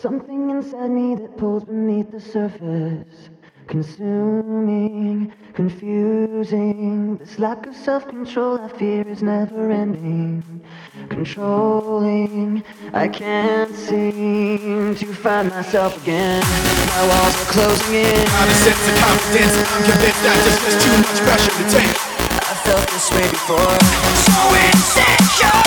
something inside me that pulls beneath the surface. Consuming, confusing. This lack of self-control I fear is never ending. Controlling, I can't seem to find myself again. My walls are closing in. Not a sense of confidence, I'm convinced that there's just too much pressure to take. I felt this way before. So insecure.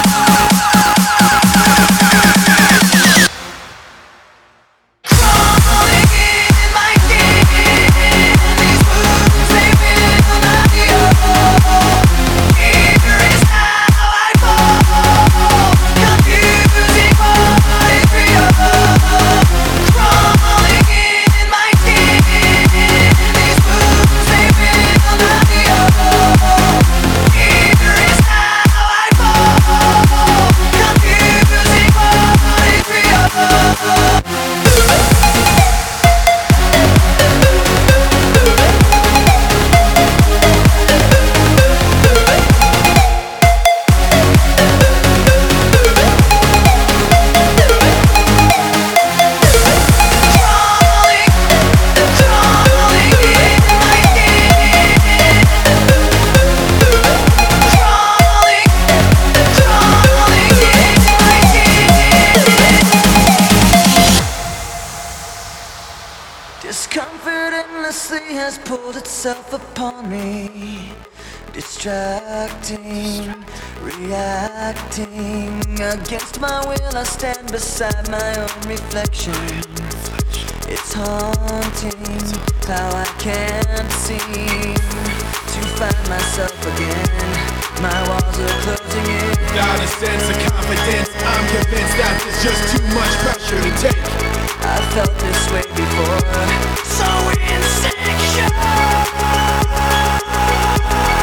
Discomfort endlessly has pulled itself upon me. Distracting, reacting. Against my will I stand beside my own reflection. It's haunting how I can't seem to find myself again. My walls are closing in. Without a sense of confidence, I'm convinced that there's just too much pressure to take. I felt this way before. So insecure.